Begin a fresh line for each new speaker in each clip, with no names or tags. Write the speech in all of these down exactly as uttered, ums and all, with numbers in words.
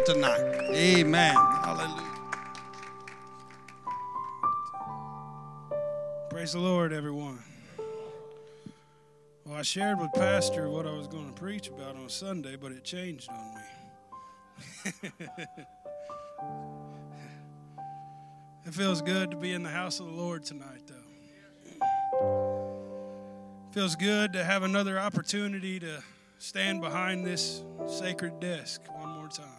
tonight. Amen. Hallelujah.
Praise the Lord, everyone. Well, I shared with Pastor what I was going to preach about on Sunday, but it changed on me. It feels good to be in the house of the Lord tonight, though. It feels good to have another opportunity to stand behind this sacred desk one more time.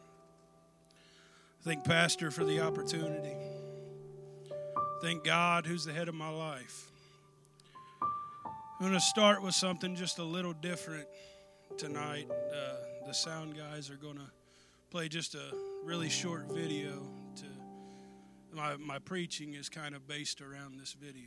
Thank Pastor for the opportunity. Thank God who's the head of my life. I'm going to start with something just a little different tonight. Uh, the sound guys are going to play just a really short video. To my, my preaching is kind of based around this video.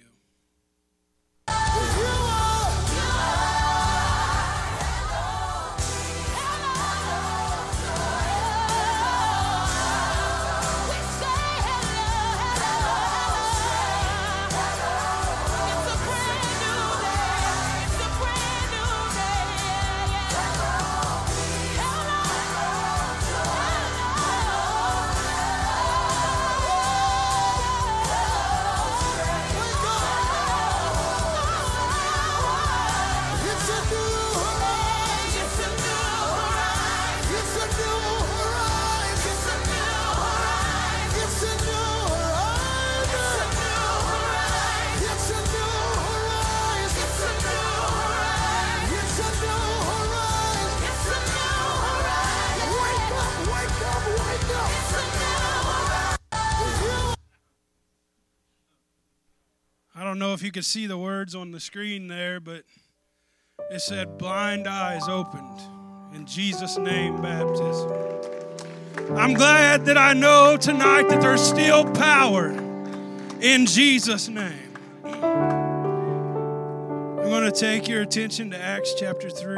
I don't know if you could see the words on the screen there, but it said, blind eyes opened, in Jesus' name, baptism. I'm glad that I know tonight that there's still power in Jesus' name. I'm going to take your attention to Acts chapter three.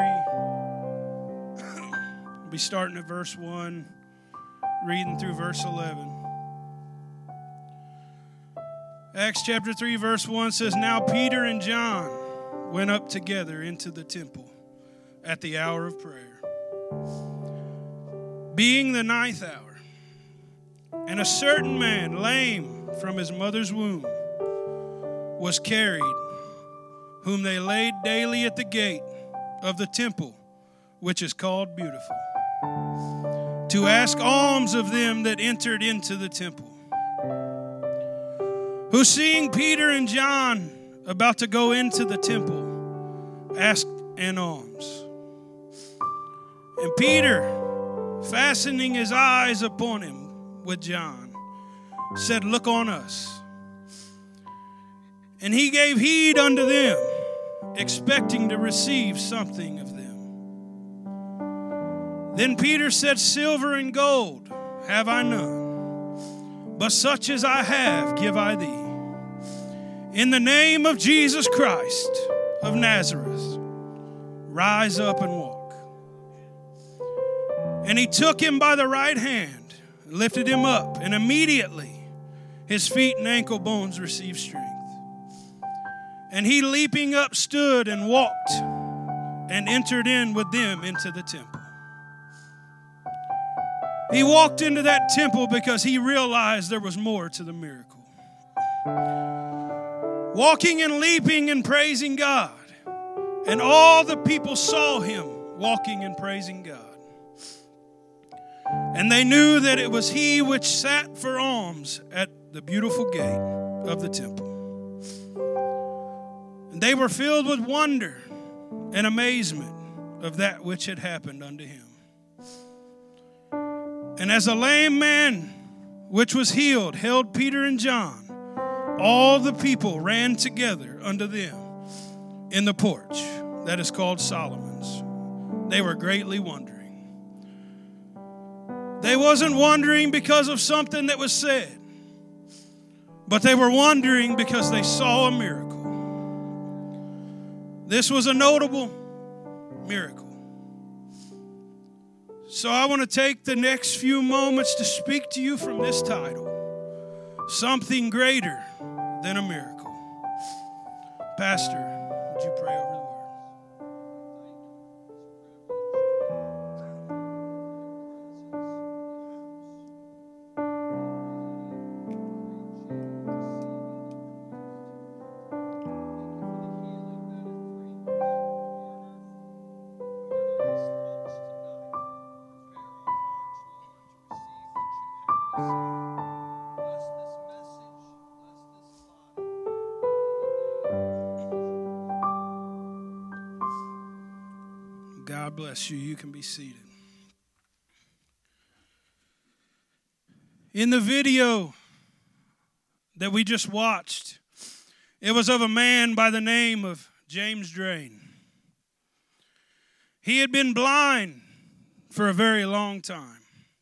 We'll be starting at verse one, reading through verse eleven. Acts chapter three, verse one says, Now Peter and John went up together into the temple at the hour of prayer, being the ninth hour. And a certain man, lame from his mother's womb, was carried, whom they laid daily at the gate of the temple, which is called Beautiful, to ask alms of them that entered into the temple. Who, seeing Peter and John about to go into the temple, asked an alms. And Peter, fastening his eyes upon him with John, said, Look on us. And he gave heed unto them, expecting to receive something of them. Then Peter said, Silver and gold have I none, but such as I have give I thee. In the name of Jesus Christ of Nazareth, rise up and walk. And he took him by the right hand, and lifted him up, and immediately his feet and ankle bones received strength. And he, leaping up, stood and walked, and entered in with them into the temple. He walked into that temple because he realized there was more to the miracle. Walking and leaping and praising God. And all the people saw him walking and praising God. And they knew that it was he which sat for alms at the beautiful gate of the temple. And they were filled with wonder and amazement of that which had happened unto him. And as a lame man which was healed held Peter and John, all the people ran together unto them in the porch that is called Solomon's. They were greatly wondering. They wasn't wondering because of something that was said, but they were wondering because they saw a miracle. This was a notable miracle. So I want to take the next few moments to speak to you from this title, Something Greater Than a Miracle. Pastor, would you pray over the word? God bless you. You can be seated. In the video that we just watched, it was of a man by the name of James Drain. He had been blind for a very long time.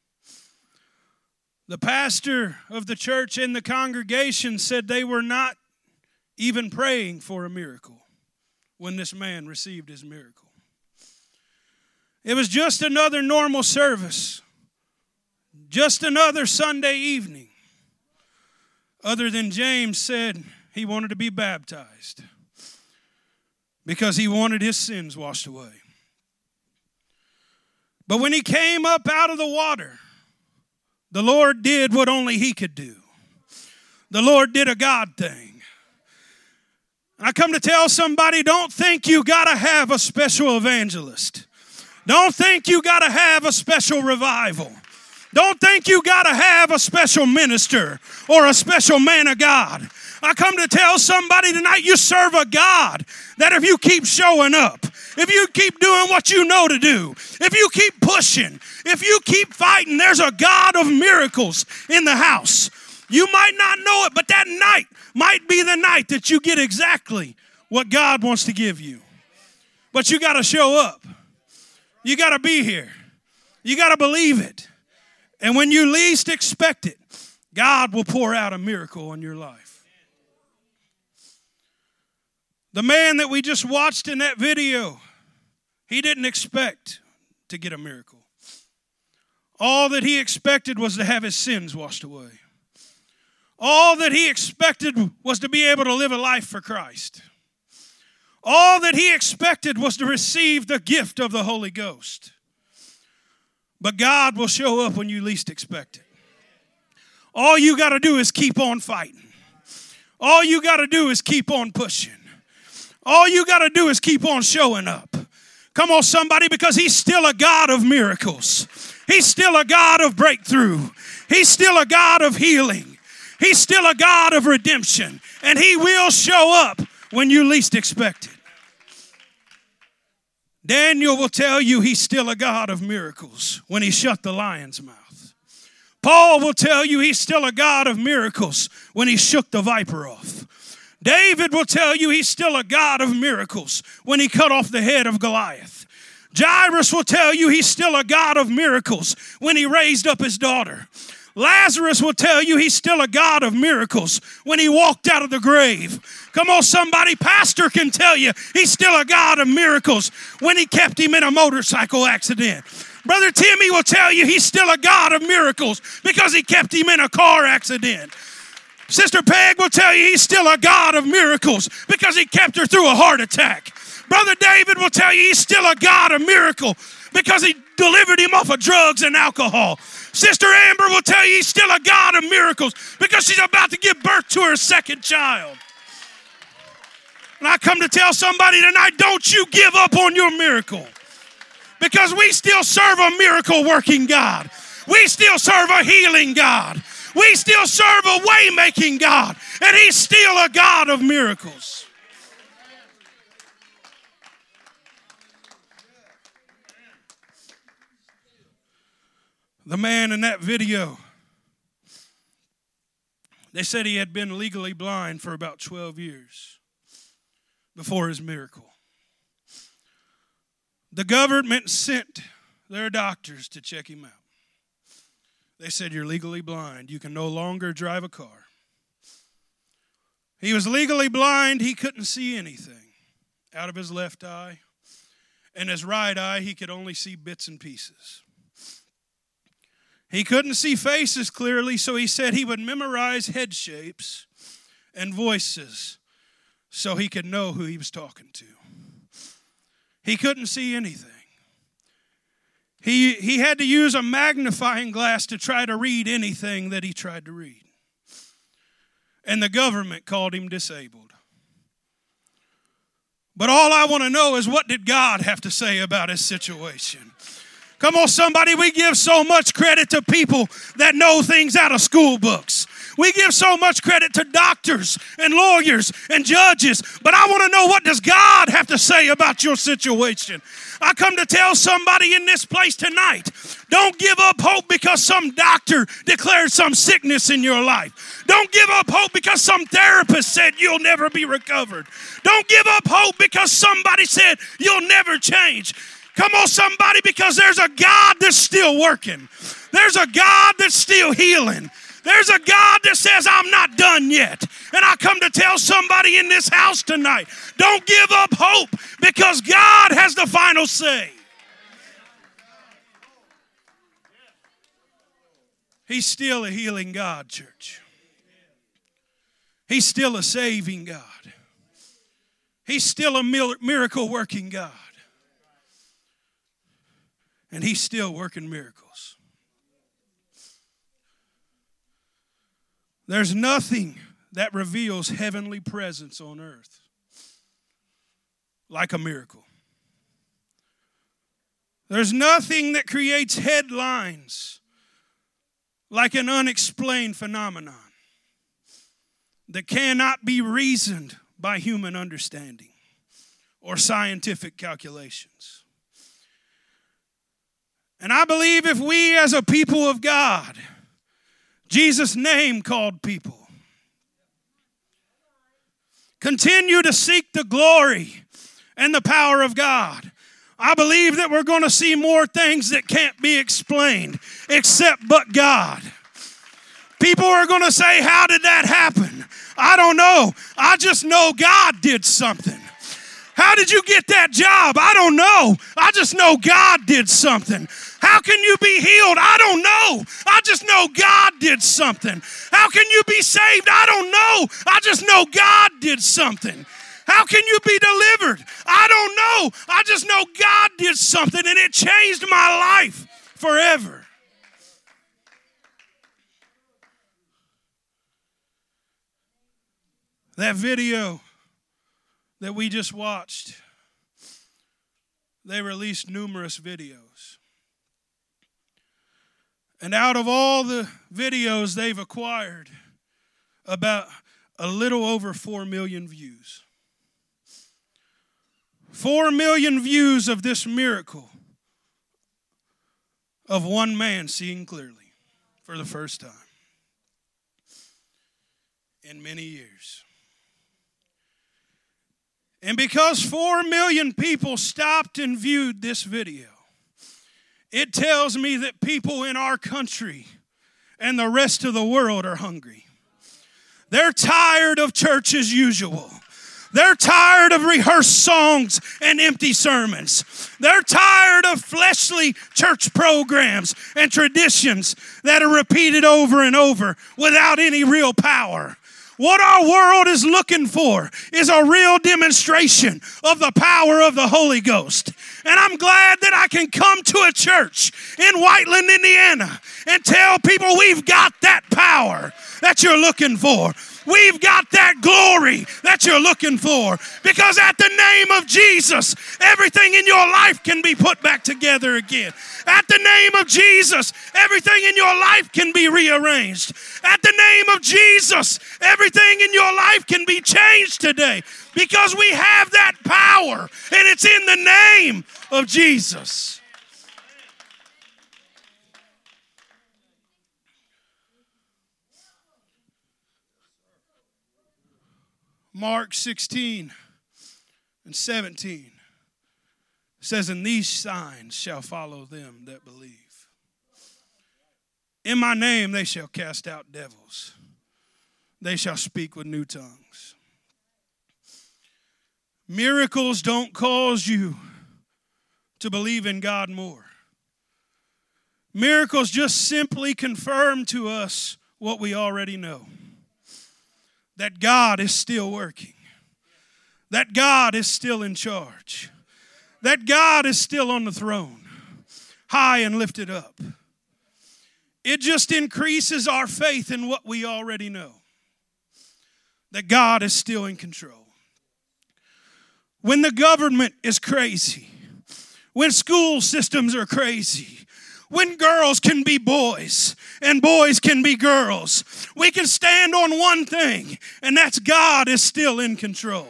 The pastor of the church and the congregation said they were not even praying for a miracle when this man received his miracle. It was just another normal service, just another Sunday evening, other than James said he wanted to be baptized because he wanted his sins washed away. But when he came up out of the water, the Lord did what only he could do. The Lord did a God thing. And I come to tell somebody, don't think you got to have a special evangelist. Don't think you got to have a special revival. Don't think you got to have a special minister or a special man of God. I come to tell somebody tonight, you serve a God that if you keep showing up, if you keep doing what you know to do, if you keep pushing, if you keep fighting, there's a God of miracles in the house. You might not know it, but that night might be the night that you get exactly what God wants to give you. But you got to show up. You got to be here. You got to believe it. And when you least expect it, God will pour out a miracle in your life. The man that we just watched in that video, he didn't expect to get a miracle. All that he expected was to have his sins washed away. All that he expected was to be able to live a life for Christ. All that he expected was to receive the gift of the Holy Ghost. But God will show up when you least expect it. All you got to do is keep on fighting. All you got to do is keep on pushing. All you got to do is keep on showing up. Come on, somebody, because he's still a God of miracles. He's still a God of breakthrough. He's still a God of healing. He's still a God of redemption. And he will show up when you least expect it. Daniel will tell you he's still a God of miracles when he shut the lion's mouth. Paul will tell you he's still a God of miracles when he shook the viper off. David will tell you he's still a God of miracles when he cut off the head of Goliath. Jairus will tell you he's still a God of miracles when he raised up his daughter. Lazarus will tell you he's still a God of miracles when he walked out of the grave. Come on, somebody. Pastor can tell you he's still a God of miracles when he kept him in a motorcycle accident. Brother Timmy will tell you he's still a God of miracles because he kept him in a car accident. Sister Peg will tell you he's still a God of miracles because he kept her through a heart attack. Brother David will tell you he's still a God of miracle because he delivered him off of drugs and alcohol. Sister Amber will tell you he's still a God of miracles because she's about to give birth to her second child. And I come to tell somebody tonight, don't you give up on your miracle, because we still serve a miracle working God. We still serve a healing God. We still serve a way-making God, and he's still a God of miracles. The man in that video, they said he had been legally blind for about twelve years before his miracle. The government sent their doctors to check him out. They said, you're legally blind. You can no longer drive a car. He was legally blind. He couldn't see anything out of his left eye. And his right eye, he could only see bits and pieces. He couldn't see faces clearly, so he said he would memorize head shapes and voices so he could know who he was talking to. He couldn't see anything. He, he had to use a magnifying glass to try to read anything that he tried to read. And the government called him disabled. But all I want to know is, what did God have to say about his situation? Come on, somebody, we give so much credit to people that know things out of school books. We give so much credit to doctors and lawyers and judges, but I want to know, what does God have to say about your situation? I come to tell somebody in this place tonight, don't give up hope because some doctor declared some sickness in your life. Don't give up hope because some therapist said you'll never be recovered. Don't give up hope because somebody said you'll never change. Come on, somebody, because there's a God that's still working. There's a God that's still healing. There's a God that says, I'm not done yet. And I come to tell somebody in this house tonight, don't give up hope, because God has the final say. He's still a healing God, church. He's still a saving God. He's still a miracle working God. And he's still working miracles. There's nothing that reveals heavenly presence on earth like a miracle. There's nothing that creates headlines like an unexplained phenomenon that cannot be reasoned by human understanding or scientific calculations. And I believe if we as a people of God, Jesus' name called people, continue to seek the glory and the power of God, I believe that we're going to see more things that can't be explained except but God. People are going to say, how did that happen? I don't know. I just know God did something. How did you get that job? I don't know. I just know God did something. How can you be healed? I don't know. I just know God did something. How can you be saved? I don't know. I just know God did something. How can you be delivered? I don't know. I just know God did something, and it changed my life forever. That video that we just watched, they released numerous videos. And out of all the videos they've acquired, about a little over four million views. Four million views of this miracle of one man seeing clearly for the first time in many years. And because four million people stopped and viewed this video, it tells me that people in our country and the rest of the world are hungry. They're tired of church as usual. They're tired of rehearsed songs and empty sermons. They're tired of fleshly church programs and traditions that are repeated over and over without any real power. What our world is looking for is a real demonstration of the power of the Holy Ghost. And I'm glad that I can come to a church in Whiteland, Indiana, and tell people we've got that power that you're looking for. We've got that glory that you're looking for. Because at the name of Jesus, everything in your life can be put back together again. At the name of Jesus, everything in your life can be rearranged. At the name of Jesus, everything in your life can be changed today. Because we have that power, and it's in the name of Jesus. Mark sixteen and seventeen says, and these signs shall follow them that believe. In my name they shall cast out devils. They shall speak with new tongues. Miracles don't cause you to believe in God more. Miracles just simply confirm to us what we already know. That God is still working. That God is still in charge. That God is still on the throne, high and lifted up. It just increases our faith in what we already know. That God is still in control. When the government is crazy, when school systems are crazy, when girls can be boys and boys can be girls, we can stand on one thing, and that's God is still in control.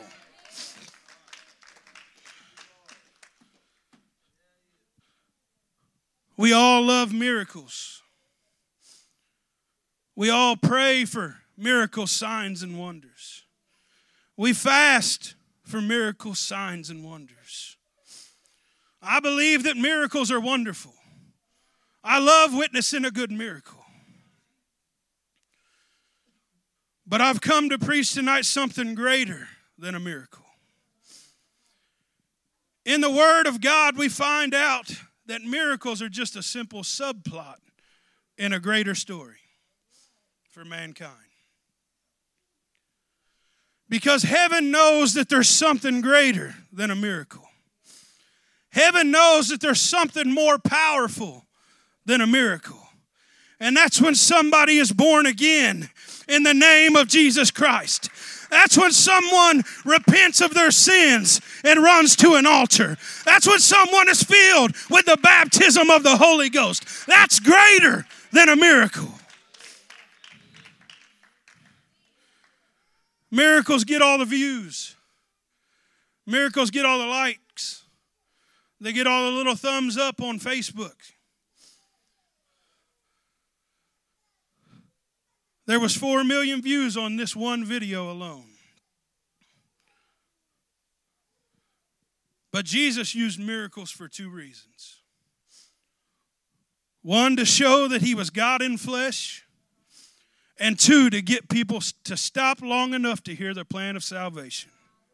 We all love miracles. We all pray for miracles, signs, and wonders. We fast for miracles, signs, and wonders. I believe that miracles are wonderful. I love witnessing a good miracle. But I've come to preach tonight something greater than a miracle. In the Word of God, we find out that miracles are just a simple subplot in a greater story for mankind. Because heaven knows that there's something greater than a miracle. Heaven knows that there's something more powerful than a miracle. And that's when somebody is born again in the name of Jesus Christ. That's when someone repents of their sins and runs to an altar. That's when someone is filled with the baptism of the Holy Ghost. That's greater than a miracle. Miracles get all the views. Miracles get all the likes. They get all the little thumbs up on Facebook. There was four million views on this one video alone. But Jesus used miracles for two reasons. One, to show that he was God in flesh. And two, to get people to stop long enough to hear the plan of salvation.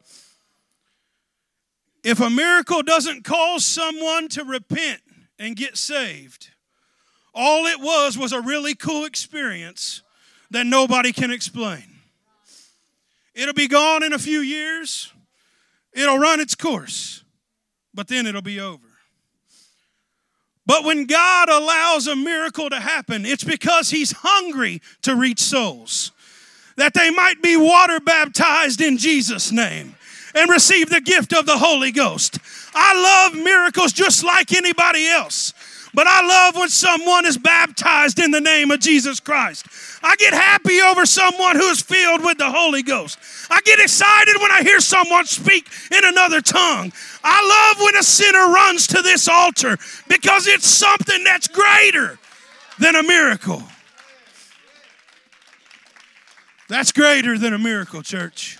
If a miracle doesn't cause someone to repent and get saved, all it was was a really cool experience that nobody can explain. It'll be gone in a few years. It'll run its course. But then it'll be over. But when God allows a miracle to happen, it's because he's hungry to reach souls. That they might be water baptized in Jesus' name and receive the gift of the Holy Ghost. I love miracles just like anybody else. But I love when someone is baptized in the name of Jesus Christ. I get happy over someone who is filled with the Holy Ghost. I get excited when I hear someone speak in another tongue. I love when a sinner runs to this altar because it's something that's greater than a miracle. That's greater than a miracle, church.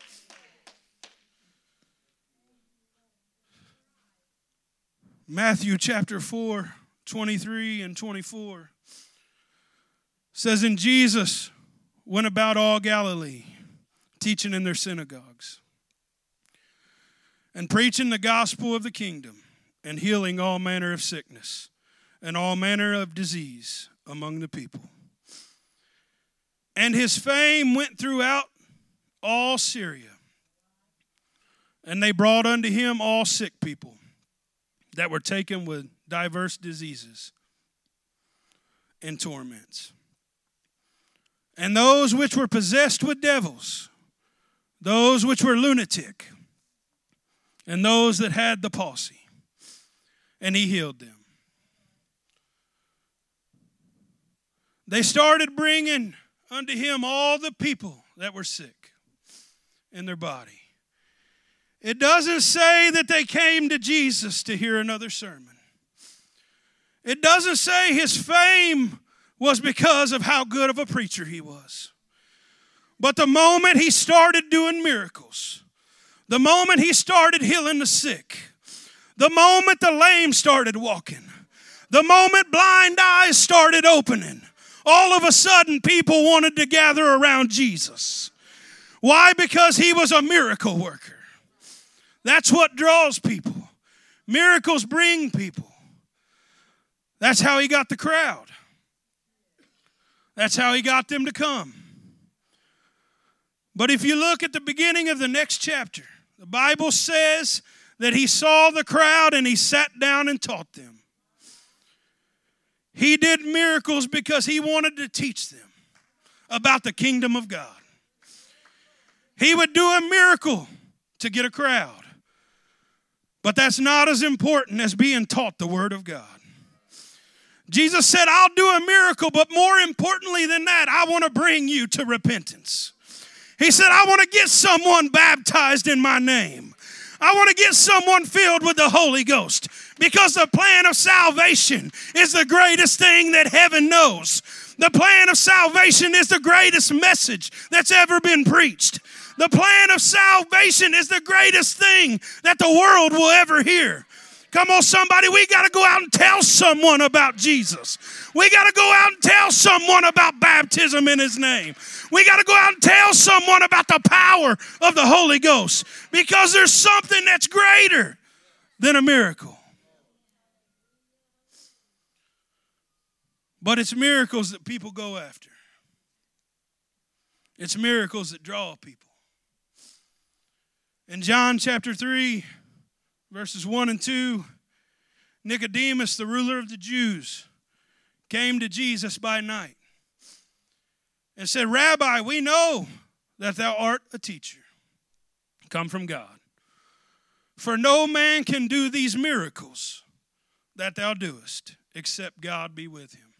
Matthew chapter four, twenty-three and twenty-four says, and Jesus went about all Galilee, teaching in their synagogues, and preaching the gospel of the kingdom, and healing all manner of sickness, and all manner of disease among the people. And his fame went throughout all Syria, and they brought unto him all sick people that were taken with diverse diseases and torments. And those which were possessed with devils, those which were lunatic, and those that had the palsy, and he healed them. They started bringing unto him all the people that were sick in their body. It doesn't say that they came to Jesus to hear another sermon. It doesn't say his fame was because of how good of a preacher he was. But the moment he started doing miracles, the moment he started healing the sick, the moment the lame started walking, the moment blind eyes started opening, all of a sudden people wanted to gather around Jesus. Why? Because he was a miracle worker. That's what draws people. Miracles bring people. That's how he got the crowd. That's how he got them to come. But if you look at the beginning of the next chapter, the Bible says that he saw the crowd and he sat down and taught them. He did miracles because he wanted to teach them about the kingdom of God. He would do a miracle to get a crowd. But that's not as important as being taught the Word of God. Jesus said, I'll do a miracle, but more importantly than that, I want to bring you to repentance. He said, I want to get someone baptized in my name. I want to get someone filled with the Holy Ghost, because the plan of salvation is the greatest thing that heaven knows. The plan of salvation is the greatest message that's ever been preached. The plan of salvation is the greatest thing that the world will ever hear. Come on, somebody, we got to go out and tell someone about Jesus. We got to go out and tell someone about baptism in his name. We got to go out and tell someone about the power of the Holy Ghost, because there's something that's greater than a miracle. But it's miracles that people go after. It's miracles that draw people. In John chapter three, verses one and two, Nicodemus, the ruler of the Jews, came to Jesus by night and said, Rabbi, we know that thou art a teacher, come from God. For no man can do these miracles that thou doest, except God be with him.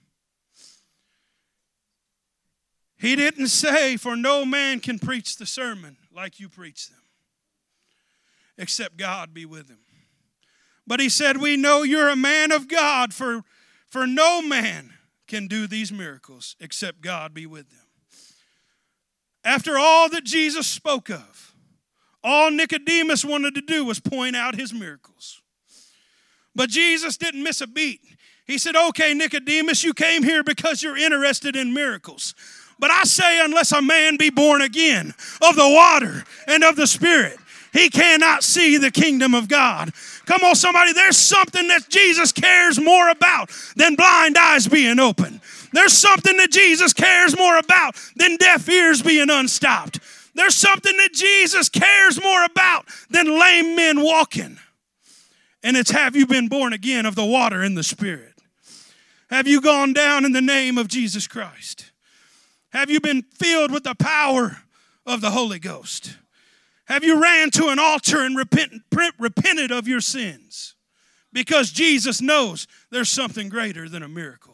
He didn't say, for no man can preach the sermon like you preach them, except God be with him. But he said, we know you're a man of God, for, for no man can do these miracles except God be with them. After all that Jesus spoke of, all Nicodemus wanted to do was point out his miracles. But Jesus didn't miss a beat. He said, okay, Nicodemus, you came here because you're interested in miracles. But I say, unless a man be born again of the water and of the Spirit, he cannot see the kingdom of God. Come on, somebody, there's something that Jesus cares more about than blind eyes being open. There's something that Jesus cares more about than deaf ears being unstopped. There's something that Jesus cares more about than lame men walking. And it's, have you been born again of the water and the Spirit? Have you gone down in the name of Jesus Christ? Have you been filled with the power of the Holy Ghost? Have you ran to an altar and repent, repented of your sins? Because Jesus knows there's something greater than a miracle.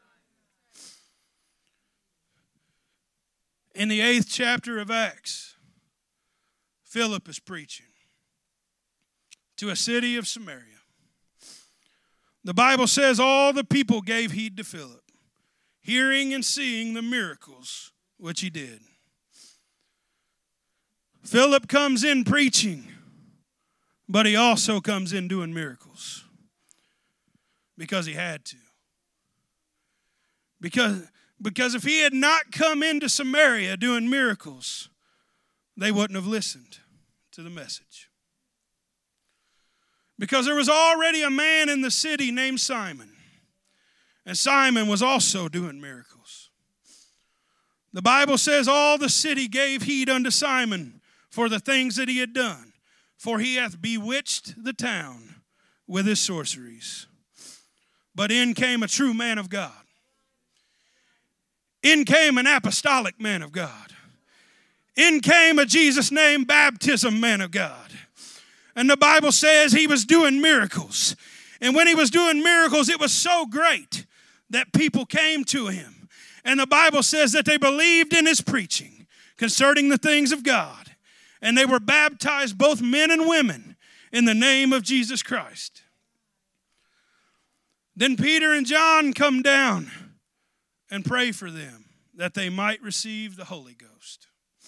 In the eighth chapter of Acts, Philip is preaching to a city of Samaria. The Bible says all the people gave heed to Philip, hearing and seeing the miracles which he did. Philip comes in preaching, but he also comes in doing miracles because he had to. Because, because if he had not come into Samaria doing miracles, they wouldn't have listened to the message. Because there was already a man in the city named Simon. And Simon was also doing miracles. The Bible says all the city gave heed unto Simon for the things that he had done. For he hath bewitched the town with his sorceries. But in came a true man of God. In came an apostolic man of God. In came a Jesus name baptism man of God. And the Bible says he was doing miracles. And when he was doing miracles, it was so great that people came to him. And the Bible says that they believed in his preaching concerning the things of God. And they were baptized, both men and women, in the name of Jesus Christ. Then Peter and John come down and pray for them that they might receive the Holy Ghost.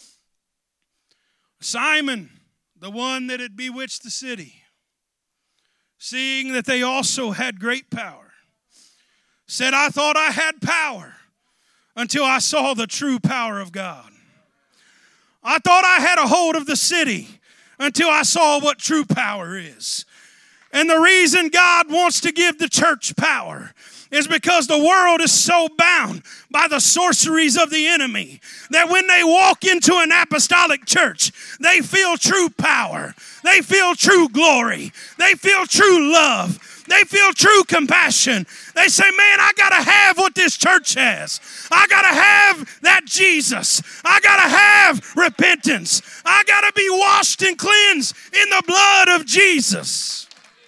Simon, the one that had bewitched the city, seeing that they also had great power, said, I thought I had power until I saw the true power of God. I thought I had a hold of the city until I saw what true power is. And the reason God wants to give the church power is because the world is so bound by the sorceries of the enemy that when they walk into an apostolic church, they feel true power. They feel true glory. They feel true love. They feel true compassion. They say, man, I got to have what this church has. I got to have that Jesus. I got to have repentance. I got to be washed and cleansed in the blood of Jesus.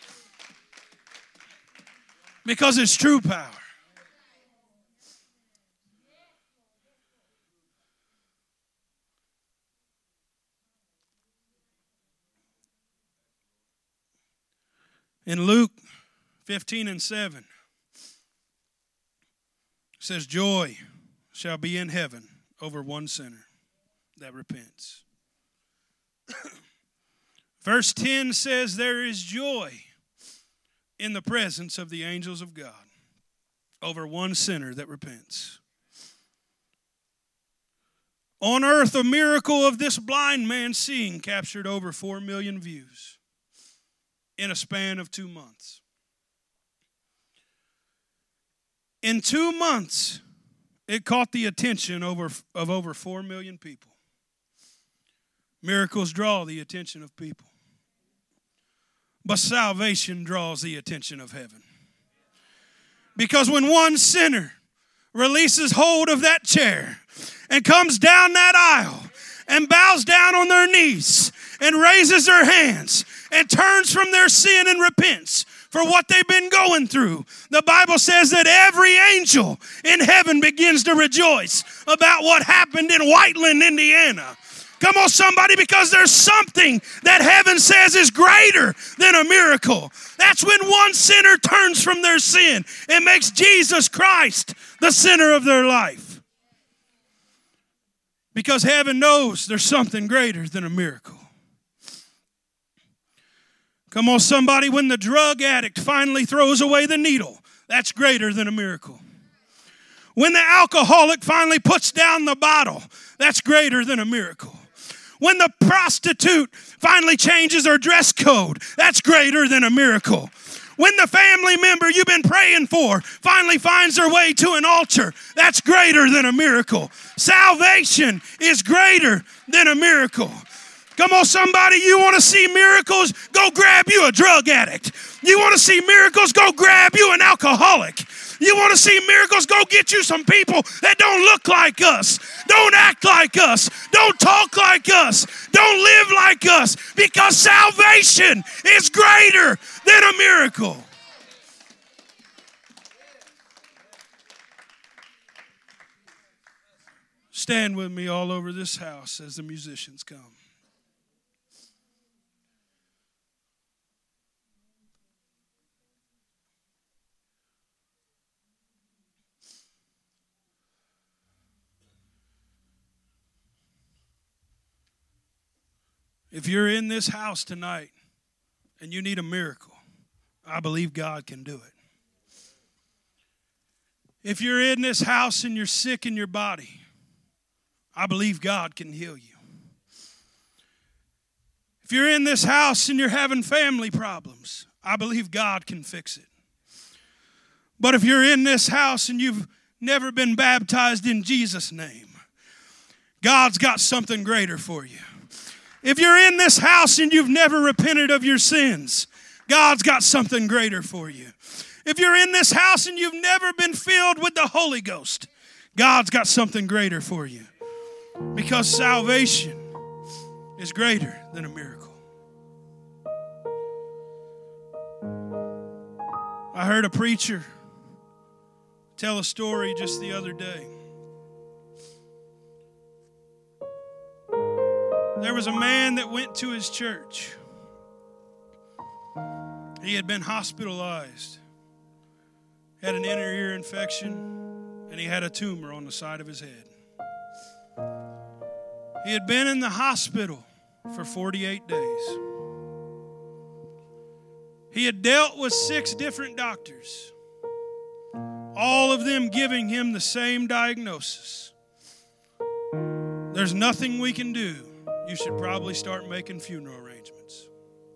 Because it's true power. In Luke fifteen and seven, it says, joy shall be in heaven over one sinner that repents. Verse ten says, there is joy in the presence of the angels of God over one sinner that repents. On earth, a miracle of this blind man seeing captured over four million views in a span of two months. In two months, it caught the attention over, of over four million people. Miracles draw the attention of people. But salvation draws the attention of heaven. Because when one sinner releases hold of that chair and comes down that aisle and bows down on their knees and raises their hands and turns from their sin and repents for what they've been going through, the Bible says that every angel in heaven begins to rejoice about what happened in Whiteland, Indiana. Come on, somebody, because there's something that heaven says is greater than a miracle. That's when one sinner turns from their sin and makes Jesus Christ the center of their life. Because heaven knows there's something greater than a miracle. Come on, somebody, when the drug addict finally throws away the needle, that's greater than a miracle. When the alcoholic finally puts down the bottle, that's greater than a miracle. When the prostitute finally changes her dress code, that's greater than a miracle. When the family member you've been praying for finally finds their way to an altar, that's greater than a miracle. Salvation is greater than a miracle. Come on, somebody, you want to see miracles? Go grab you a drug addict. You want to see miracles? Go grab you an alcoholic. You want to see miracles? Go get you some people that don't look like us, don't act like us, don't talk like us, don't live like us, because salvation is greater than a miracle. Stand with me all over this house as the musicians come. If you're in this house tonight and you need a miracle, I believe God can do it. If you're in this house and you're sick in your body, I believe God can heal you. If you're in this house and you're having family problems, I believe God can fix it. But if you're in this house and you've never been baptized in Jesus' name, God's got something greater for you. If you're in this house and you've never repented of your sins, God's got something greater for you. If you're in this house and you've never been filled with the Holy Ghost, God's got something greater for you. Because salvation is greater than a miracle. I heard a preacher tell a story just the other day. There was a man that went to his church. He had been hospitalized, had an inner ear infection, and he had a tumor on the side of his head. He had been in the hospital for forty-eight days. He had dealt with six different doctors, all of them giving him the same diagnosis. There's nothing we can do. You should probably start making funeral arrangements.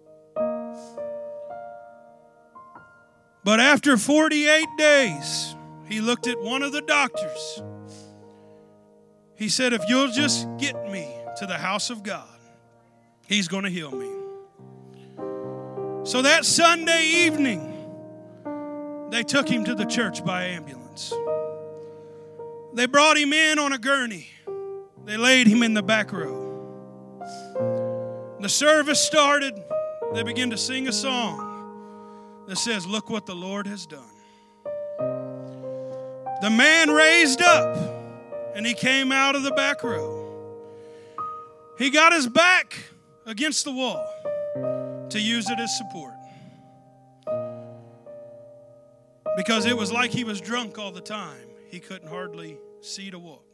But after forty-eight days, he looked at one of the doctors. He said, if you'll just get me to the house of God, He's going to heal me. So that Sunday evening, they took him to the church by ambulance. They brought him in on a gurney. They laid him in the back row. The service started. They began to sing a song that says, "Look what the Lord has done." The man raised up and he came out of the back row. He got his back against the wall to use it as support, because it was like he was drunk all the time. He couldn't hardly see to walk.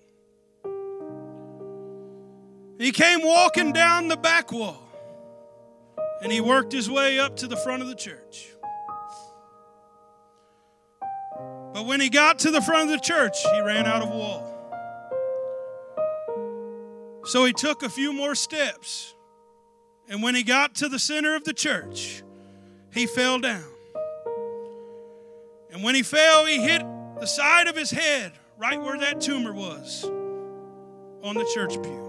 He came walking down the back wall, and he worked his way up to the front of the church. But when he got to the front of the church, he ran out of wall. So he took a few more steps, and when he got to the center of the church, he fell down. And when he fell, he hit the side of his head right where that tumor was on the church pew.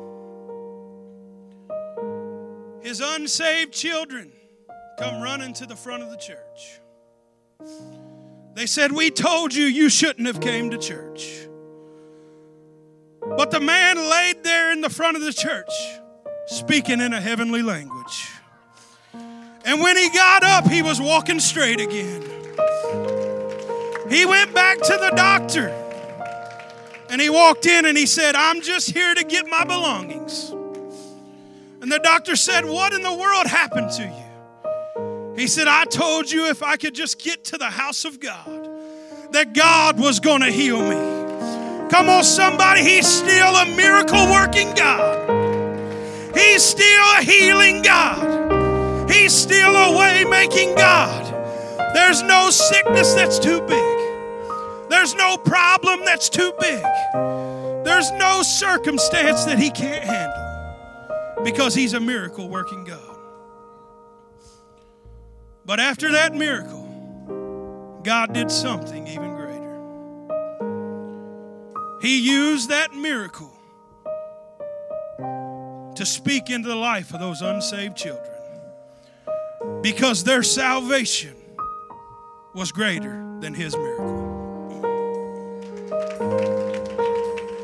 His unsaved children come running to the front of the church. They said, "We told you you shouldn't have came to church." But the man laid there in the front of the church, speaking in a heavenly language. And when he got up, he was walking straight again. He went back to the doctor, and he walked in and he said, "I'm just here to get my belongings." And the doctor said, "What in the world happened to you?" He said, "I told you if I could just get to the house of God, that God was going to heal me." Come on, somebody. He's still a miracle-working God. He's still a healing God. He's still a way-making God. There's no sickness that's too big. There's no problem that's too big. There's no circumstance that he can't handle, because he's a miracle-working God. But after that miracle, God did something even greater. He used that miracle to speak into the life of those unsaved children, because their salvation was greater than his miracle.